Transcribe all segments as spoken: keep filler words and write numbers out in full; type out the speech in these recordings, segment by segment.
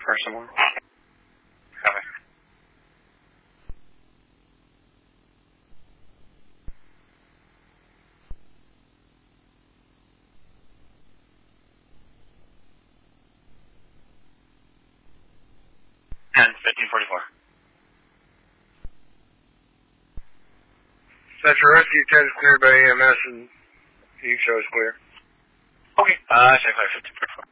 for some more. Copy. ten, fifteen forty-four. Central Rescue ten is cleared by E M S and you show is clear. Okay. Uh, check clear fifteen forty-four.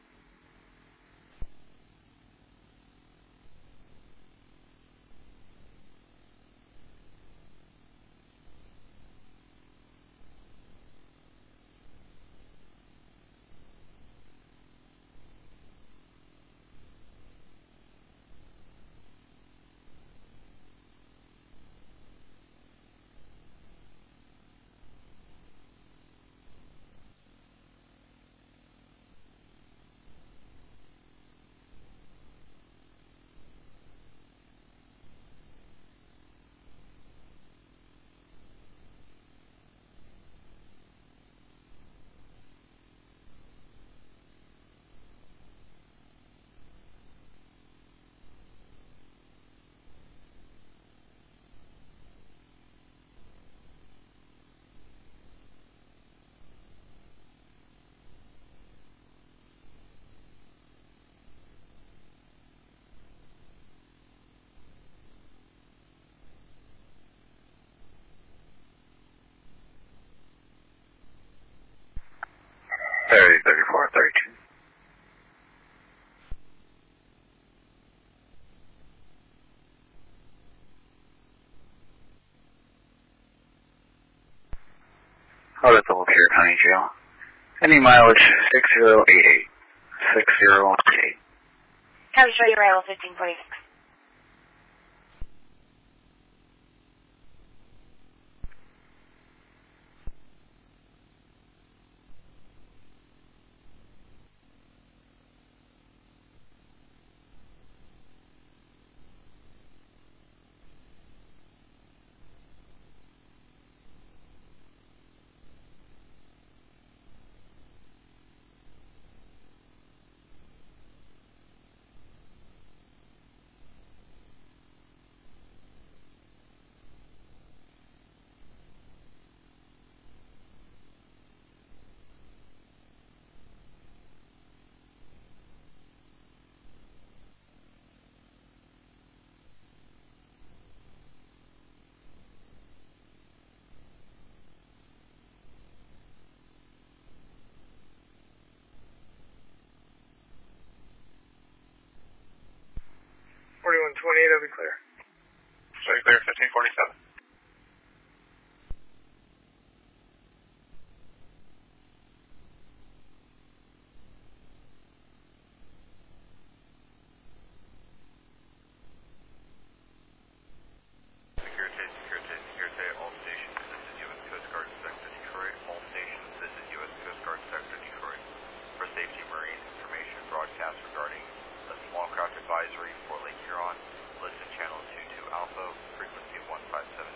thirty, thirty-four, thirty-two. Oh, that's Old Pier County Jail. Any mileage six zero eight eight. six zero eight eight. Copy, show you arrival fifteen forty-six. forty-one twenty-eight, I'll be clear. Show you clear fifteen forty-seven. Security, security, security, all stations, this is U S Coast Guard Sector Detroit. All stations, this is U S Coast Guard Sector Detroit. For safety marine information broadcast regarding a small craft advisory for Lake Huron, listen channel two two Alpha, frequency one five seven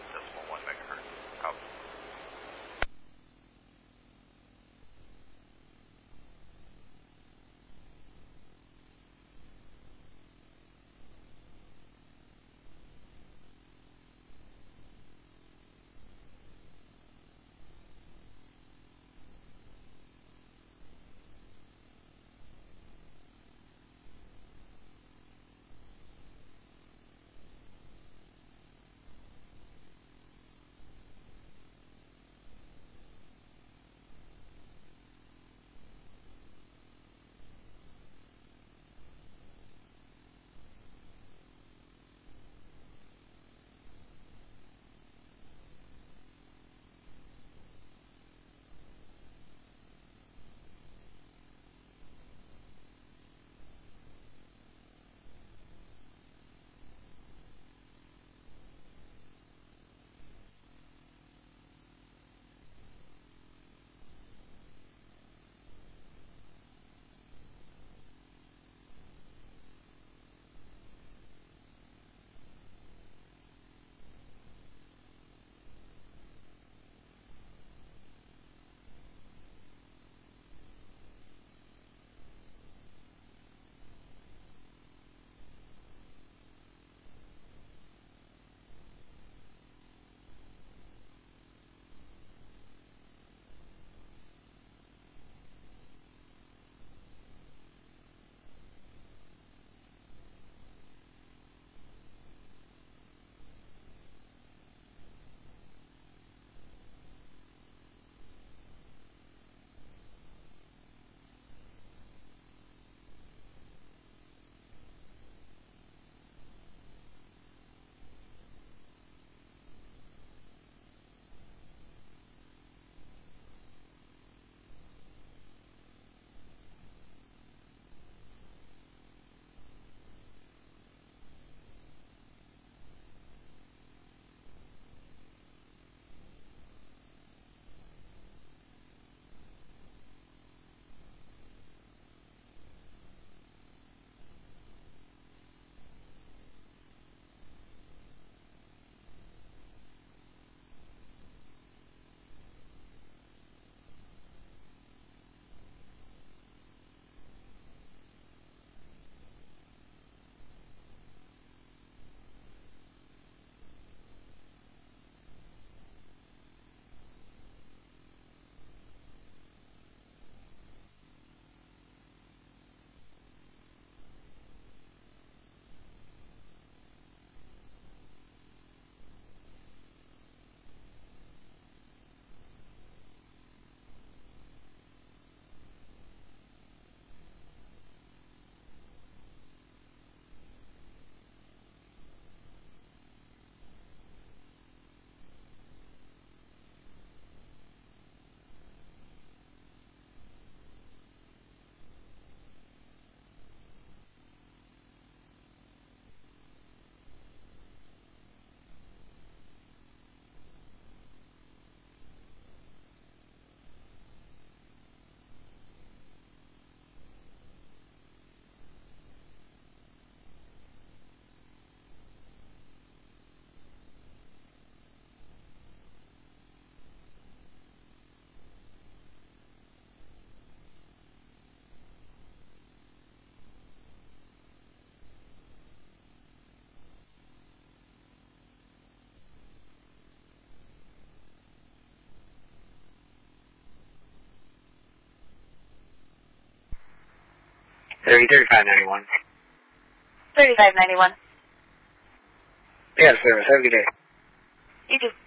thirty, thirty-five ninety-one. thirty-five ninety-one. Yeah, service. Have a good day. You too.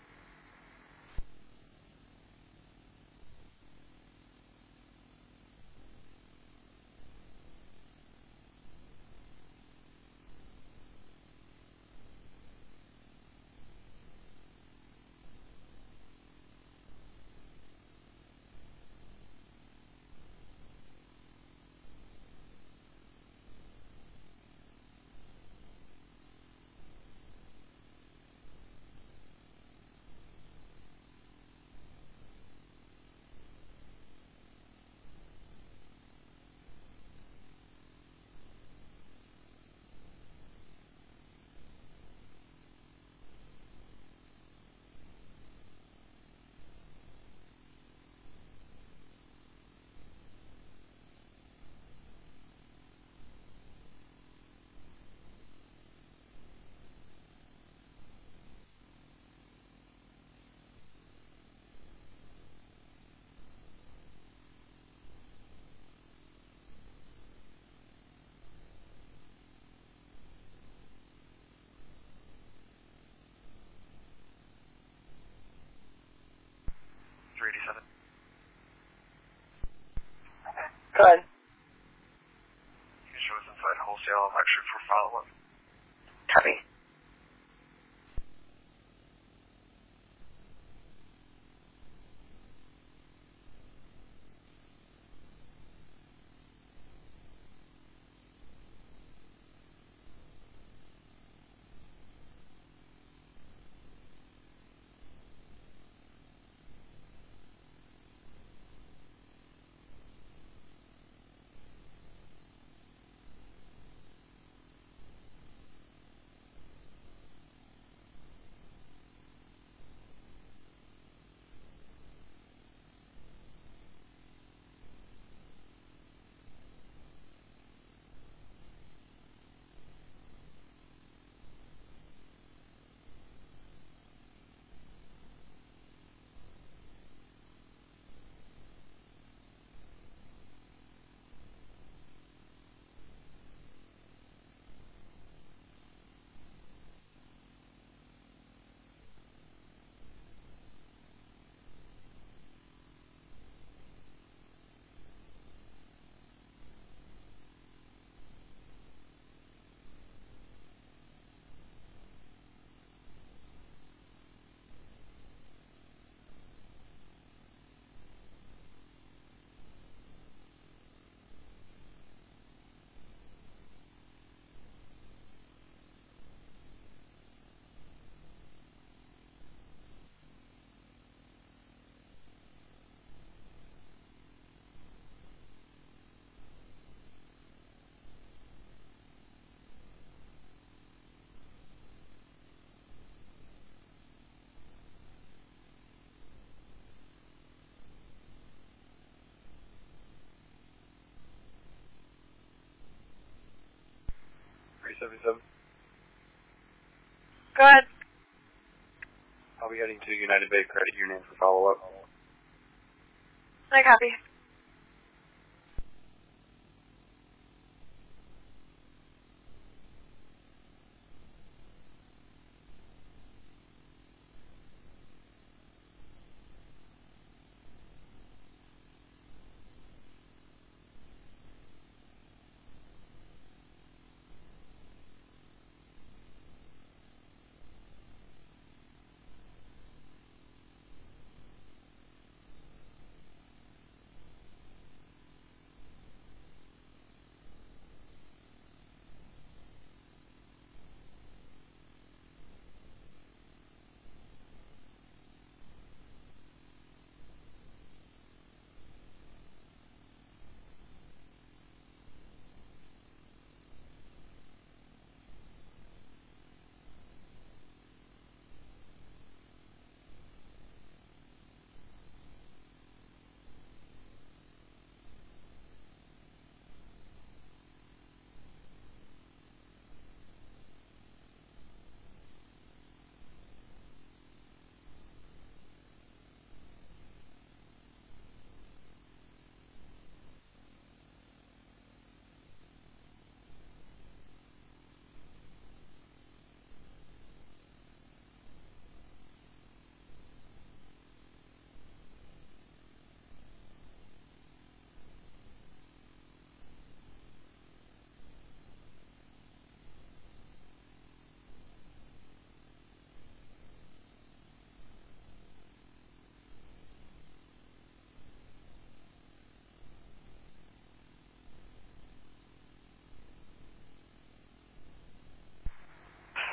three eighty-seven. Go ahead. You can show us inside wholesale. I'm actually for follow-up. Copy. three seventy-seven. Go ahead. I'll be heading to United Bay Credit Union for follow-up. I copy.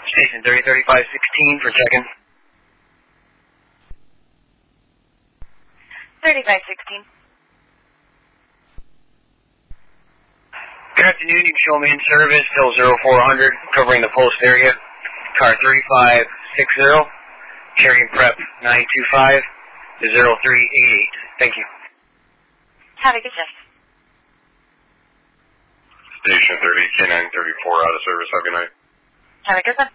Station thirty thirty-five sixteen for check-in. thirty-five sixteen. Good afternoon, you can show me in service, till zero four hundred, covering the post area. Car thirty-five sixty, carrying prep nine two five to zero three eight eight. Thank you. Have a good shift. Station thirty, K nine thirty-four out of service. Have a good night. Have a good one.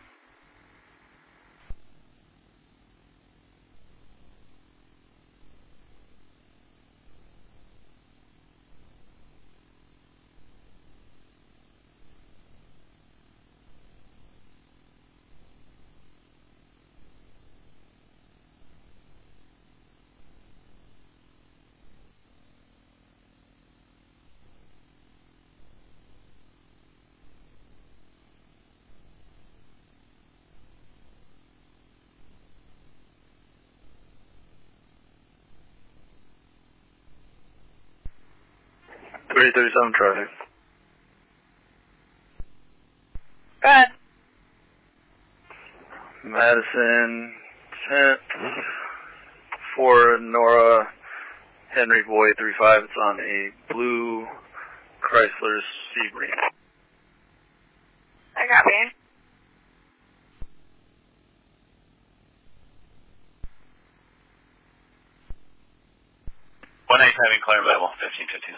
thirty thirty-seven traffic. Go ahead. Madison, tenth, for Nora, Henry Boy, three five. It's on a blue Chrysler Sebring. I got me. one eighty-seven, Clarence Level, fifteen fifty-nine.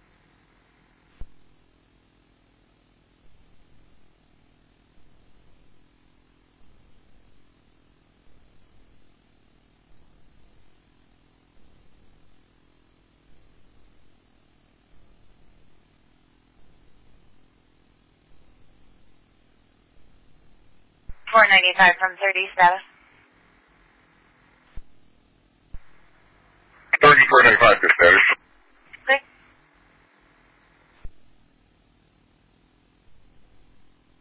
four ninety-five from thirty status. thirty-four ninety-five, good status.